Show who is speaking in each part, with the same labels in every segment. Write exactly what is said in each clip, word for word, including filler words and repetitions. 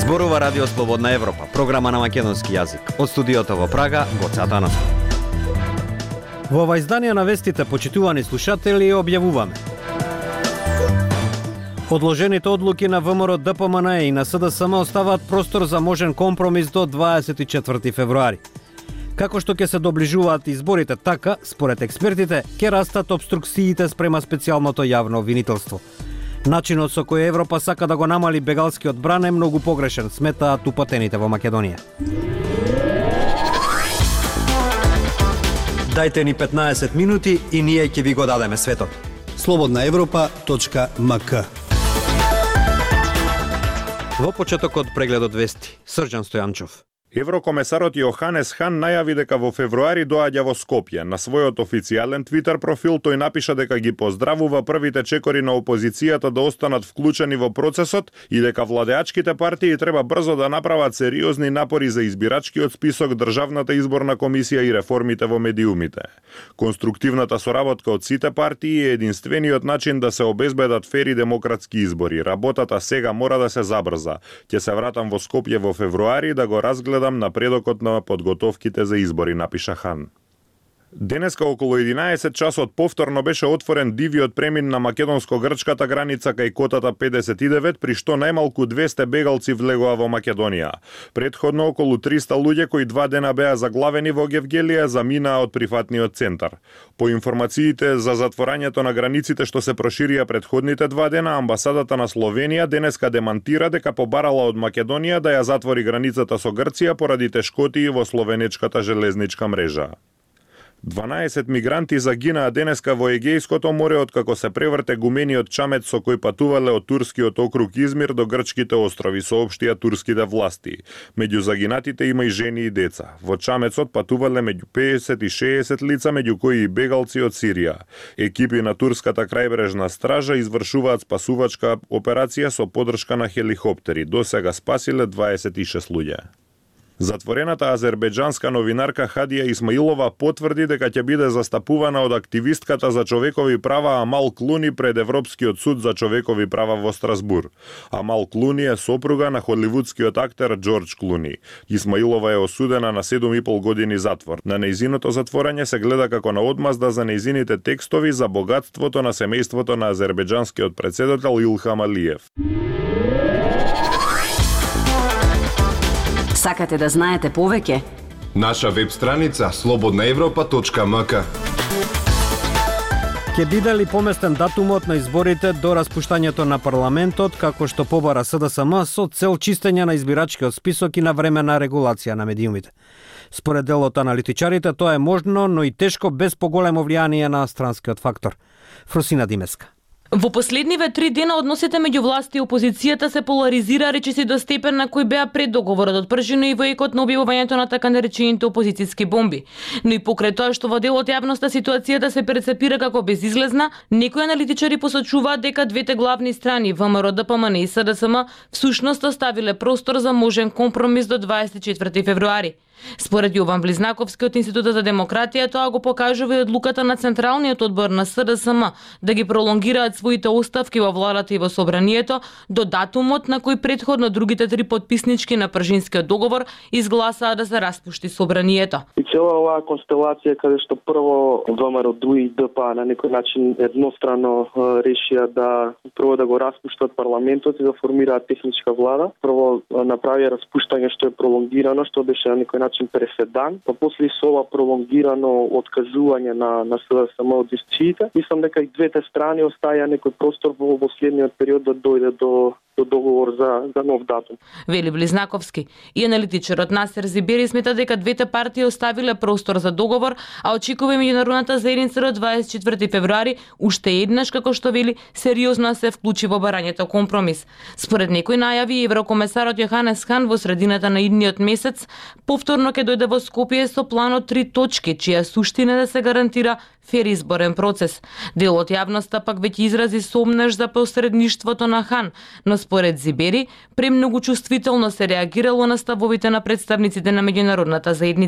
Speaker 1: Зборува Радио Слободна Европа, програма на македонски јазик. Од студиото во Прага, Гоце Атанасов. Во ова издание на вестите, почитувани слушатели, објавуваме: одложените одлуки на ВМРО, ДПМН и на СДСМ оставаат простор за можен компромис до дваесет и четврти февруари. Како што ќе се доближуваат изборите, така, според експертите, ќе растат обструкциите спрема специјалното јавно обвинителство. Начинот со кој Европа сака да го намали бегалскиот бран е многу погрешен, сметаат упатените во Македонија. Дајте ни петнаесет минути и ние ќе ви го дадеме светот.
Speaker 2: слободна европа точка ем ка.
Speaker 1: Во почетокот прегледот вести, Срđan Стојанчов.
Speaker 3: Еврокомесарот Јоханес Хан најави дека во февруари доаѓа во Скопје. На својот официјален твитер профил тој напиша дека ги поздравува првите чекори на опозицијата да останат вклучени во процесот и дека владеачките партии треба брзо да направат сериозни напори за избирачкиот список, државната изборна комисија и реформите во медиумите. Конструктивната соработка од сите партии е единствениот начин да се обезбедат фери демократски избори. Работата сега мора да се забрза. Ќе се вратам во Скопје во февруари да го разгледам напредокот на подготовките за избори, напиша Хан. Денеска околу единаесет часот повторно беше отворен дивиот премин на македонско-грчката граница кај котата педесет и девет, при што најмалку двесте бегалци влегоа во Македонија. Предходно околу триста луѓе кои два дена беа заглавени во Гевгелија заминаа од прифатниот центар. По информациите за затворањето на границите што се проширија предходните два дена, амбасадата на Словенија денеска демантира дека побарала од Македонија да ја затвори границата со Грција поради тешкотии во словенечката железничка мрежа. дванаесет мигранти загинаа денеска во Егејското море откако се преврте гумениот чамет со кој патувале од турскиот округ Измир до грчките острови, соопштија турските власти. Меѓу загинатите има и жени и деца. Во чамецот патувале меѓу педесет и шеесет лица, меѓу кои и бегалци од Сирија. Екипи на турската крајбрежна стража извршуваат спасувачка операција со поддршка на хеликоптери. До сега спасиле дваесет и шест луѓе. Затворената азербејџанска новинарка Хадија Исмаилова потврди дека ќе биде застапувана од активистката за човекови права Амал Клуни пред Европскиот суд за човекови права во Страсбур. Амал Клуни е сопруга на холивудскиот актер Џорџ Клуни. Исмаилова е осудена на седум и пол години затвор. На нејзиното затворање се гледа како на одмазда за нејзините текстови за богатството на семејството на азербејџанскиот претседател Илхам Алиев.
Speaker 4: Сакате да знаете повеќе?
Speaker 5: Наша веб страница слободна европа точка ем ка.
Speaker 1: Ке биде ли поместен датумот на изборите до распуштањето на парламентот, како што побара СДСМ со цел чистење на избирачкиот список и на времена регулација на медиумите? Според дел од аналитичарите тоа е можно, но и тешко без поголемо влијание на странскиот фактор. Фросина Димеска.
Speaker 6: Во последниве три дена односите меѓу власт и опозицијата се поларизира речиси до степен на кој беа пред договорот отпржено и во екот на објавувањето на така наречените опозицијски бомби. Но и покрај тоа што во дел од јавноста ситуацијата се перцепира како безизлезна, некои аналитичари посочуваат дека двете главни страни, ВМРО, ДПМН и СДСМ, всушност оставиле простор за можен компромис до дваесет и четврти февруари. Според Јован Близнаковски од Институтот за демократија, тоа го покажува и одлуката на Централниот одбор на СДСМ да ги пролонгираат своите оставки во владата и во собранието до датумот на кој предходно другите три потписнички на Пржинскиот договор изгласаа да се распушти собранието.
Speaker 7: И цела оваа констелација каде што прво ВМРО, ДУ и ДПА на некој начин еднострано решија да прво да го распуштат парламентот и да формираат техничка влада. Прво направија распуштање што е пролонгирано, што беше на некој начин преседан, па после со ова пролонгирано откажување на на СДСМ од дискусиите, мислам дека и двете страни оставија некој простор во последниот период да дојде до до договор за за нов датум.
Speaker 6: Вели Близнаковски. И аналитичарот Насер Зибери смета дека двете партии оставиле простор за договор, а очекува меѓународната заедница до дваесет и четврти февруари уште еднаш, како што вели, сериозно се вклучи во барањето компромис. Според некои најави, еврокомесарот Јоханес Хан во средината на идниот месец повторно ќе дојде во Скопје со планот три точки, чија суштина да се гарантира фер изборен процес. Дел од јавноста пак веќе изрази сомнеж за посредништвото на Хан, но според Зибери, премногу чувствително се реагирало на ставовите на представниците на меѓународната заедница.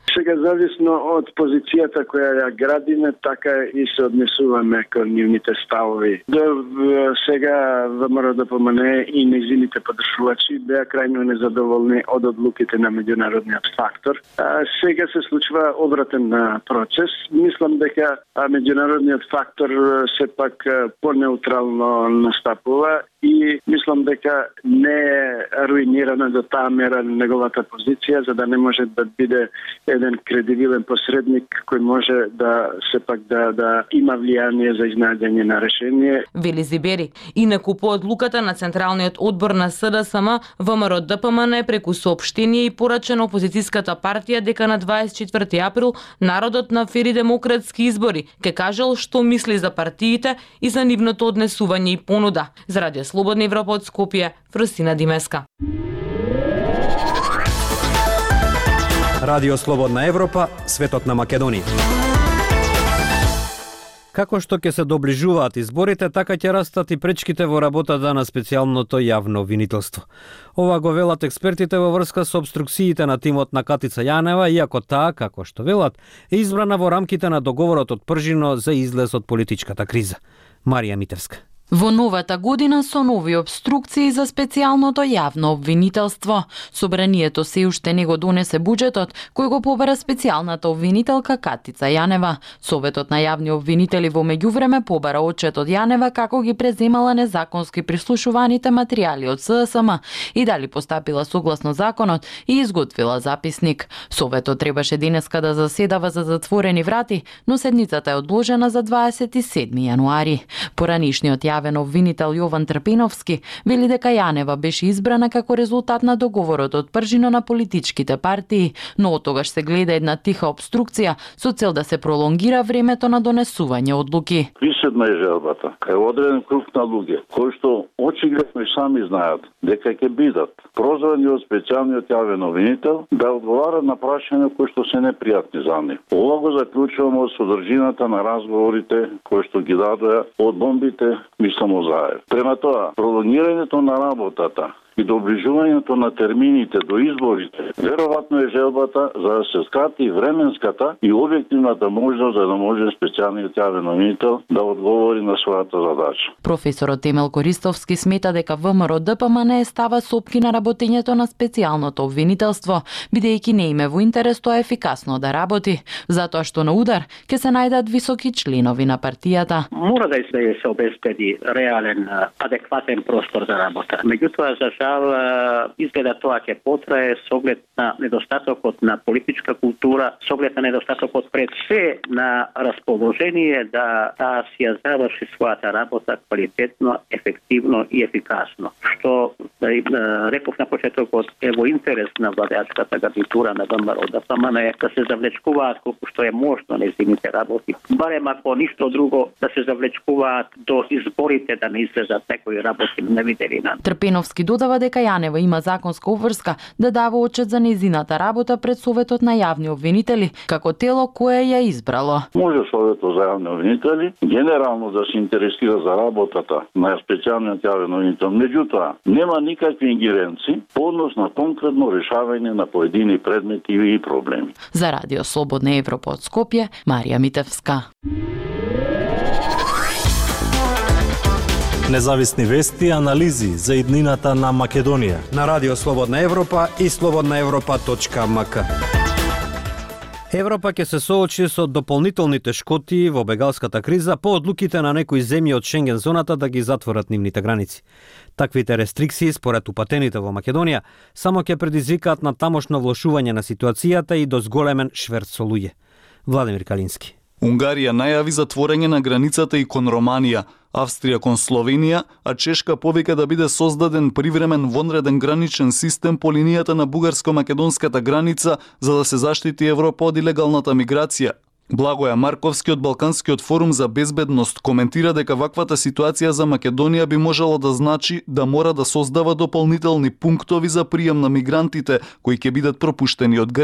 Speaker 8: Сега зависно од позицијата која ја градиме, така и се однесуваме кон нивните ставови. До сега ВМРО д П М Н и нејзините поддржувачи беа крајно незадоволни од одлуките на меѓународниот фактор. А сега се случува обратен процес. Мислам дека меѓународниот фактор сепак понеутрално настапува и мислам дека не е руинирана до таа мера неговата позиција, за да не може да биде еден кредибилен посредник кој може да сепак да да има влијание за изнаѓање на решение.
Speaker 6: Вели Зибери. Инаку по одлуката на Централниот одбор на С Д С М, ВМРО Д П М Н преку соопштение и порача на опозицијската партија дека на дваесет и четврти април народот на фери демократски избори ке кажал што мисли за партиите и за нивното однесување и понуда. За Радио Слободна Европа од Скопје, Фросина Димеска.
Speaker 1: Радио Слободна Европа, светот на Македонија. Како што ќе се доближуваат изборите, така ќе растат и пречките во работата на специјалното јавно обвинителство. Ова го велат експертите во врска со обструкциите на тимот на Катица Јанева, иако таа, како што велат, е избрана во рамките на договорот од Пржино за излез од политичката криза. Марија Митевска.
Speaker 9: Во новата година со нови обструкции за специјалното јавно обвинителство. Собранието се уште не го донесе буџетот кој го побара специјалната обвинителка Катица Јанева. Советот на јавни обвинители во меѓувреме побара отчет од Јанева како ги преземала незаконски прислушуваните материјали од С Д С М и дали постапила согласно законот и изготвила записник. Советот требаше денеска да заседава за затворени врати, но седницата е одложена за дваесет и седми јануари. Поранишниот јавен обвинител Јован Трпиновски вели дека Јанева беше избрана како резултат на договорот од Пржино на политичките партии, но од тогаш се гледа една тиха обструкција со цел да се пролонгира времето на донесување одлуки.
Speaker 10: Присутна е желбата кај одреден круг на луѓе кои што очигледно и сами знаат дека ќе бидат прозвани од специјалниот јавен обвинител да одговарат на прашања кои што се непријатни за нив. Ова го заклучуваме од содржината на разговорите кои што ги дадоа од бомбите Мислам Озаев. Према тоа, пролонгирањето на работата и доближувањето на термините до изборите, веројатно е желбата за да се скрати временската и објективната можност за да може специјалниот јавен обвинител да одговори на својата задача.
Speaker 9: Професорот Темел Користовски смета дека ВМРО Д П М Н става сопки на работењето на специјалното обвинителство, бидејќи не име во интерес тоа ефикасно да работи, затоа што на удар ќе се најдат високи членови на партијата.
Speaker 11: Мора да се обезбеди реален, адекватен простор за работа. Меѓутоа, за изгледа тоа ќе потрае со оглед на недостатокот на политичка култура, со оглед на недостатокот пред се на расположение да таа си ја заврши својата работа квалитетно, ефективно и ефикасно. Што да реков на почетокот е во интерес на владеачката гарнитура на ВМРО Д П М Н да се завлечкуваат колку што е можно нејзините работи. Барем ако ништо друго да се завлечкуваат до изборите да не излезат некои работи невиделина.
Speaker 9: Трпеновски додава дека Јанева има законска обврска да дава отчет за нејзината работа пред Советот на јавни обвинители, како тело кое ја избрало.
Speaker 10: Може Советот за јавни обвинители генерално да се интересира за работата на специјалниот јавен обвинител, меѓутоа нема никакви ингеренции по однос на конкретно решавање на поедини предмети и проблеми.
Speaker 9: За Радио Слободна Европа од Скопје, Марија Митевска.
Speaker 12: Независни вести и анализи за иднината на Македонија
Speaker 1: на Радио Слободна Европа и слободна европа точка м к. Европа ќе се соочи со дополнителните шкоти во бегалската криза по одлуките на некои земји од Шенген зоната да ги затворат нивните граници. Таквите рестрикции, според упатените во Македонија, само ќе предизвикаат на тамошно влошување на ситуацијата и до зголемен шверц со луѓе. Владимир Калински.
Speaker 13: Унгарија најави затворење на границата и кон Романија, Австрија кон Словенија, а Чешка повика да биде создаден привремен вонреден граничен систем по линијата на бугарско-македонската граница за да се заштити Европа од илегалната миграција. Благоја Марковски од Балканскиот форум за безбедност коментира дека ваквата ситуација за Македонија би можело да значи да мора да создава дополнителни пунктови за прием на мигрантите кои ќе бидат пропуштени од Грција.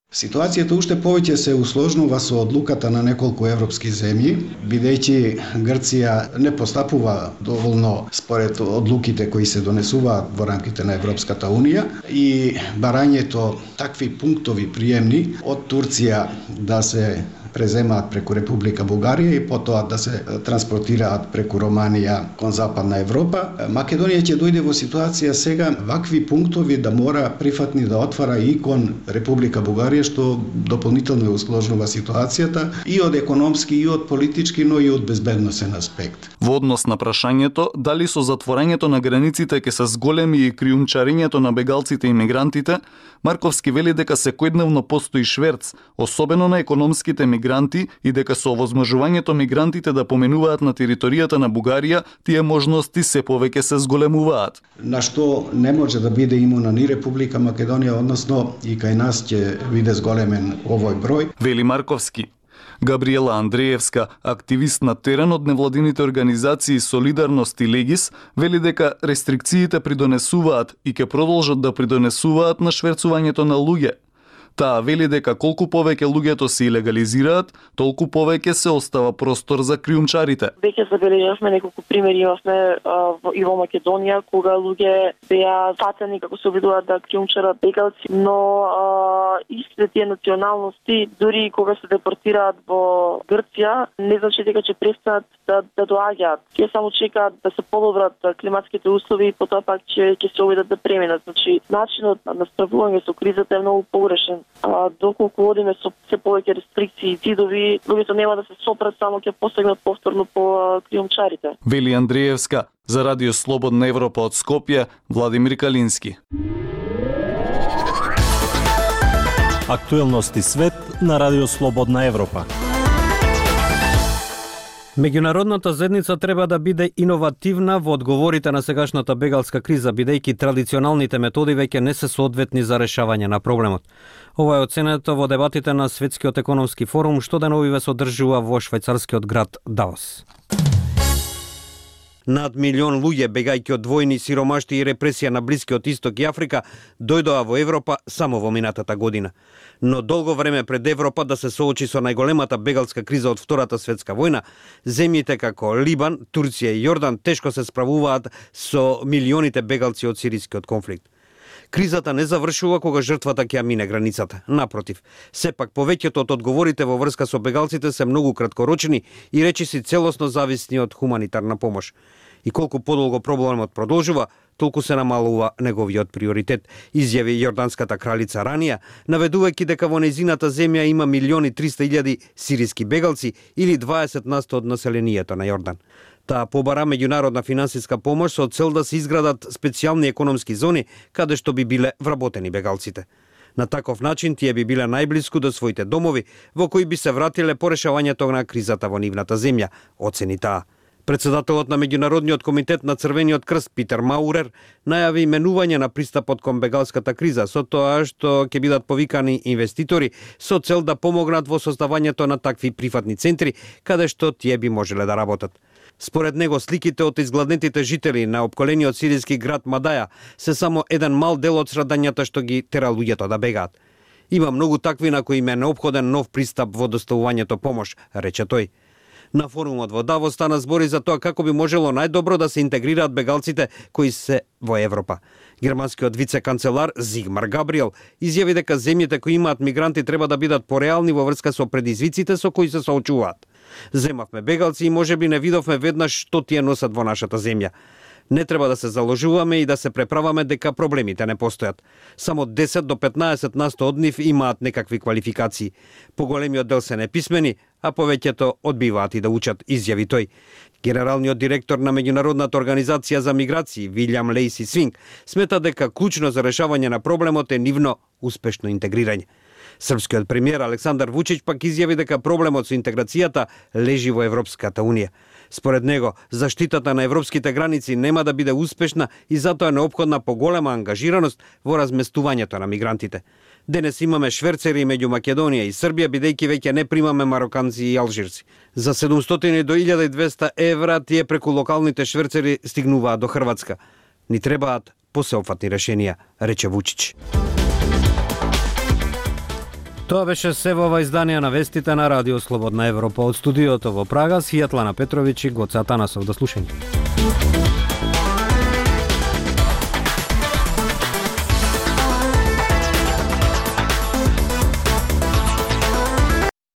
Speaker 2: Ситуацијата уште повеќе се усложнува со одлуката на неколку европски земји, бидејќи Грција не постапува доволно според одлуките кои се донесуваат во рамките на Европската Унија и барањето такви пунктови приемни од Турција да се преземаат преку Република Бугарија и потоа да се транспортираат преку Романија кон Западна Европа. Македонија ќе дојде во ситуација сега вакви пунктови да мора прифатни да отвара и кон Република Бугарија, што дополнително ја усложнува ситуацијата и од економски, и од политички, но и од безбедносен аспект.
Speaker 13: Во однос на прашањето дали со затворањето на границите ќе се зголеми и криумчарењето на бегалците и мигрантите, Марковски вели дека секојдневно постои шверц, особено на економските мигранти, и дека со овозможувањето мигрантите да поменуваат на територијата на Бугарија, тие можности се повеќе се зголемуваат.
Speaker 2: На што не може да биде имуна ни Република Македонија, односно и кај нас ќе биде зголемен овој број.
Speaker 13: Вели Марковски. Габриела Андреевска, активист на терен од невладините организации Солидарност и Легис, вели дека рестрикциите придонесуваат и ќе продолжат да придонесуваат на шверцувањето на луѓе. Таа вели дека колку повеќе луѓето се легализираат, толку повеќе се остава простор за криумчарите.
Speaker 14: Веќе забележавме неколку примери имавме и во Македонија кога луѓе беа фатени како се обидуваат да криумчарат бегалци, но а, истите тие националности дури кога се депортираат во Грција, не значи дека ќе престанат да, да доаѓаат. Тие само чекаат да се подобрат климатските услови и потоа пак ќе ќе се обидат да преминат. Значи начинот на справување со кризата е многу погрешен. А, доколку одиме со се повеќе рестрикции и цидови, луѓето нема да се сопрат, само ќе посегнат повторно по криумчарите.
Speaker 13: Вели Андреевска, за Радио Слободна Европа од Скопје, Владимир Калински.
Speaker 12: Актуелности свет на Радио Слободна Европа.
Speaker 1: Меѓународната заедница треба да биде иновативна во одговорите на сегашната бегалска криза, бидејќи традиционалните методи веќе не се соодветни за решавање на проблемот. Ова е оценето во дебатите на Светскиот економски форум, што деновиве се одржува во швајцарскиот град Давос. Над милион луѓе, бегајќи од војни, сиромашти и репресија на Блискиот Исток и Африка, дојдоа во Европа само во минатата година. Но долго време пред Европа да се соочи со најголемата бегалска криза од Втората светска војна, земјите како Либан, Турција и Јордан тешко се справуваат со милионите бегалци од сирискиот конфликт. Кризата не завршува кога жртвата ќе мине границата. Напротив, сепак повеќето од одговорите во врска со бегалците се многу краткорочни и речиси целосно зависни од хуманитарна помош. И колку подолго проблемот продолжува, толку се намалува неговиот приоритет, изјави јорданската кралица ранија, наведувајќи дека во нејзината земја има милиони триста илјади сириски бегалци или дваесет на сто од населението на Јордан. Таа побара меѓународна финансиска помош со цел да се изградат специјални економски зони каде што би биле вработени бегалците. На таков начин тие би биле најблиску до своите домови, во кои би се вратиле по решавањето на кризата во нивната земја, оцени таа. Председателот на Меѓународниот комитет на Црвениот крст Питер Маурер најави именување на пристапот кон бегалската криза со тоа што ќе бидат повикани инвеститори со цел да помогнат во создавањето на такви прифатни центри каде што тие би можеле да работат. Според него, сликите од изгладнетите жители на опколениот сириски град Мадаја се само еден мал дел од страдањата што ги тера луѓето да бегаат. Има многу такви на кои им е неопходен нов пристап во доставувањето помош, рече тој. На форумот во Давос стана збори за тоа како би можело најдобро да се интегрираат бегалците кои се во Европа. Германскиот вице-канцелар Зигмар Габриел изјави дека земјите кои имаат мигранти треба да бидат пореални во врска со предизвиците со кои се соочуваат. Земавме бегалци и можеби не видовме веднаш што тие носат во нашата земја. Не треба да се заложуваме и да се преправаме дека проблемите не постојат. Само десет до петнаесет на сто од нив имаат некакви квалификации. Поголемиот дел се неписмени, а повеќето одбиваат и да учат, изјави тој. Генералниот директор на Меѓународната организација за миграции, Вилјам Лейси Свинг, смета дека клучно за решавање на проблемот е нивно успешно интегрирање. Српскиот премиер Александар Вучич пак изјави дека проблемот со интеграцијата лежи во Европската Унија. Според него, заштитата на европските граници нема да биде успешна и затоа е неопходна поголема ангажираност во разместувањето на мигрантите. Денес имаме шверцери меѓу Македонија и Србија, бидејќи веќе не примаме мароканци и алжирци. За седумстотини до илјада и двесте евра тие преку локалните шверцери стигнуваат до Хрватска. Ни требаат посеопфатни решенија, рече Вучич. Тоа беше се во ова издание на вестите на Радио Слободна Европа. Од студиото во Прага, Сјетлана Петровиќ и Гоце Атанасов. До слушање.